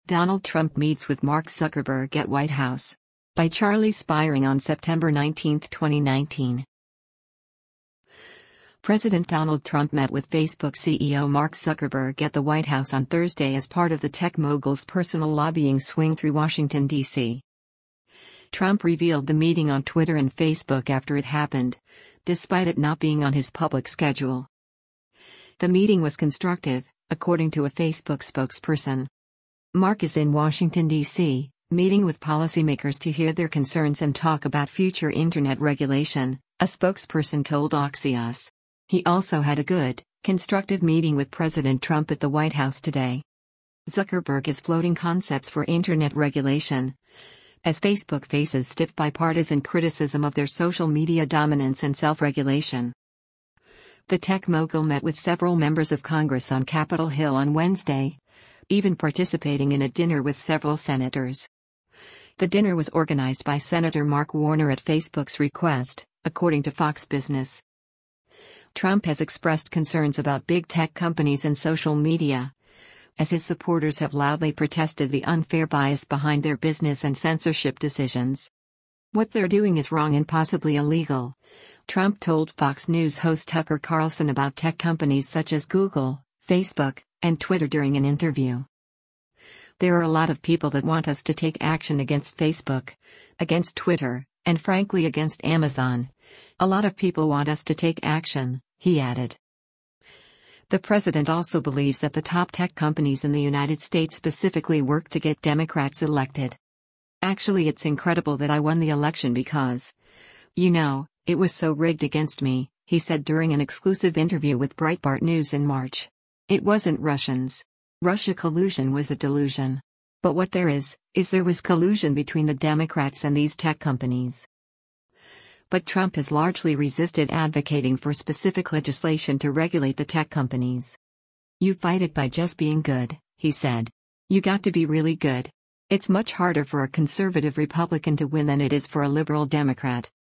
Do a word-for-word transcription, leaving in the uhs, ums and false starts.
Donald Trump meets with Mark Zuckerberg at White House. By Charlie Spiring on September nineteenth, twenty nineteen. President Donald Trump met with Facebook C E O Mark Zuckerberg at the White House on Thursday as part of the tech mogul's personal lobbying swing through Washington, D C Trump revealed the meeting on Twitter and Facebook after it happened, despite it not being on his public schedule. The meeting was constructive, according to a Facebook spokesperson. Mark is in Washington, D C, meeting with policymakers to hear their concerns and talk about future internet regulation, a spokesperson told Axios. He also had a good, constructive meeting with President Trump at the White House today. Zuckerberg is floating concepts for internet regulation, as Facebook faces stiff bipartisan criticism of their social media dominance and self-regulation. The tech mogul met with several members of Congress on Capitol Hill on Wednesday, even participating in a dinner with several senators. The dinner was organized by Senator Mark Warner at Facebook's request, according to Fox Business. Trump has expressed concerns about big tech companies and social media, as his supporters have loudly protested the unfair bias behind their business and censorship decisions. What they're doing is wrong and possibly illegal, Trump told Fox News host Tucker Carlson about tech companies such as Google, Facebook, and Twitter during an interview. There are a lot of people that want us to take action against Facebook, against Twitter, and frankly against Amazon. A lot of people want us to take action, he added. The president also believes that the top tech companies in the United States specifically work to get Democrats elected. Actually, it's incredible that I won the election because, you know, it was so rigged against me, he said during an exclusive interview with Breitbart News in March. It wasn't Russians. Russia collusion was a delusion. But what there is, is there was collusion between the Democrats and these tech companies. But Trump has largely resisted advocating for specific legislation to regulate the tech companies. You fight it by just being good, he said. You got to be really good. It's much harder for a conservative Republican to win than it is for a liberal Democrat.